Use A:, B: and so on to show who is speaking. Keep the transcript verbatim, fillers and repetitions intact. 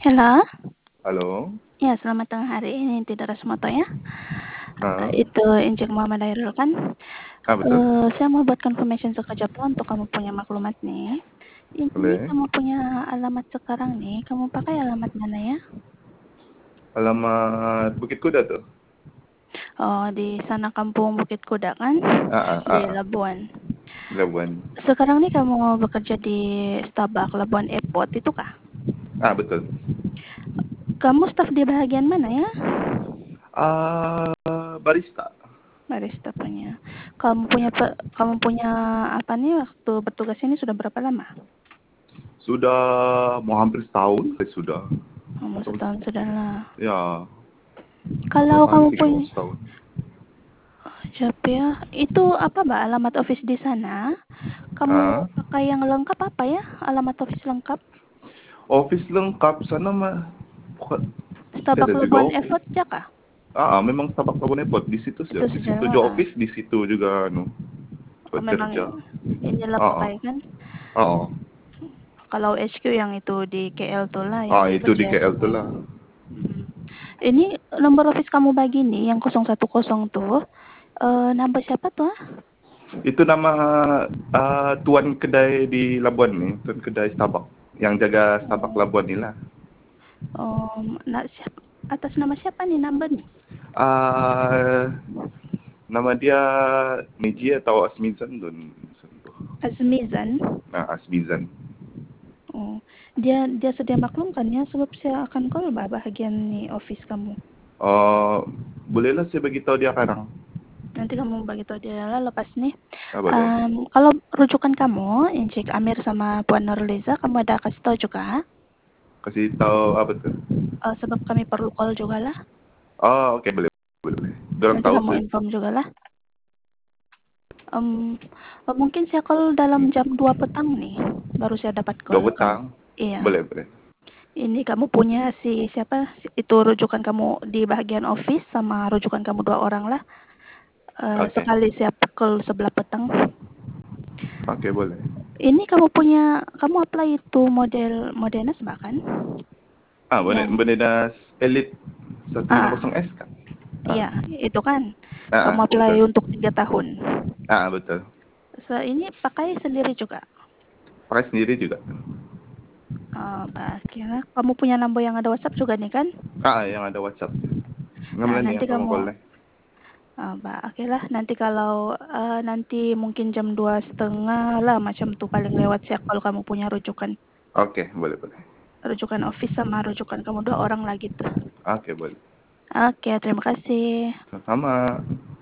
A: Halo.
B: Halo.
A: Ya, selamat tengah hari. Ini Tidak Rasmoto ya.
B: Heeh.
A: Itu Injek Muhammad Hairul kan.
B: Ah, betul.
A: Eee, saya mau buat confirmation sekejap untuk kamu punya maklumat nih. Ini
B: Boleh.
A: kamu punya alamat sekarang nih, kamu pakai alamat mana ya?
B: Alamat Bukit Kuda tuh.
A: Oh, di sana kampung Bukit Kuda kan?
B: Ah, ah,
A: Di
B: ah, ah.
A: Labuan.
B: Labuan.
A: Sekarang nih kamu bekerja di Starbucks Labuan Airport itu kah?
B: Ah, betul.
A: Kamu staf di bagian mana ya?
B: Ah, barista.
A: Barista punya. Kamu punya
B: Ya.
A: pe, kamu punya apa nih waktu bertugas ini sudah berapa lama?
B: Sudah mau hampir setahun, eh, sudah.
A: Kamu
B: Atau
A: setahun sudah lah.
B: ya,
A: Kalau kamu
B: something mau
A: punya
B: setahun.
A: siapa ya? Itu apa, Mbak, alamat office di sana? Kamu
B: Ah,
A: pakai yang lengkap apa ya? Alamat office lengkap?
B: office lengkap sana mah. Bukan,
A: Starbucks
B: ada juga
A: Labuan
B: office.
A: Effort ya kah?
B: Ah, ah, memang Starbucks Labuan Airport di situ
A: Itu
B: saja. Di situ juga
A: sejalan.
B: office, di situ juga anu
A: Oh, memang
B: bekerja.
A: inilah
B: Ah, ah,
A: pakai kan?
B: ah, ah.
A: Kalau H Q yang itu di K L tuh lah yang
B: Ah, itu di
A: kerja
B: K L tuh
A: pakai.
B: lah.
A: Hmm. Ini nomor office kamu begini yang nol satu nol tuh. Eh, nambah siapa tuh? Ah?
B: Itu nama uh, tuan kedai di Labuan nih, tuan kedai Starbucks yang jaga Starbucks
A: Oh,
B: Labuan ni lah.
A: um, nah, siapa, atas nama siapa nih number nih?
B: Uh, nama dia Niji atau Asmizan tuh.
A: Azmizan.
B: Nah, Asmizan.
A: Oh, dia dia sedia maklum kan ya sebab saya akan call bah bahagian nih office kamu.
B: Oh, bolehlah saya bagi tahu dia sekarang.
A: Nanti kamu bagi tahu dia lah lepas nih.
B: Ah, boleh.
A: Um, kalau rujukan kamu, Encik Amir sama Puan Nurliza, kamu ada kasih tahu juga?
B: Kasih tahu apa tuh?
A: Uh, sebab kami perlu call juga lah.
B: Oh, oke, okay, boleh. Boleh, boleh. Dorang
A: Nanti
B: tahu
A: kamu
B: sih.
A: inform juga lah. Um, uh, mungkin saya call dalam jam dua petang nih, baru saya dapat
B: Dua
A: call kamu.
B: petang.
A: Iya.
B: Boleh, boleh.
A: Ini kamu punya si siapa? Itu rujukan kamu di bagian office sama rujukan kamu dua orang lah. Uh,
B: Oke. Okay.
A: sekali saya pukul sebelah petang.
B: Oke, okay, boleh.
A: Ini kamu punya, kamu apply itu model Modernas bahkan?
B: Ah, boleh.
A: Yang,
B: Benedas Elite
A: ah,
B: seratus lima puluh S kan? Ah,
A: iya, itu kan.
B: ah,
A: Kamu
B: ah,
A: apply
B: betul.
A: untuk tiga tahun.
B: Ah, betul.
A: So, ini pakai sendiri juga.
B: Pakai sendiri juga.
A: Uh, kira kamu punya nomor yang ada WhatsApp juga nih kan?
B: Ah, yang ada WhatsApp.
A: Nah,
B: Ngambil nih
A: nanti
B: yang kamu
A: kamu,
B: call nih.
A: uh, oke lah, nanti kalau uh, nanti mungkin jam dua setengah lah macam tuh paling lewat saya kalau kamu punya rujukan.
B: Oke, boleh, boleh.
A: Rujukan office sama rujukan kamu dua orang lagi tuh.
B: Oke, boleh.
A: Oke, terima kasih.
B: Sama-sama.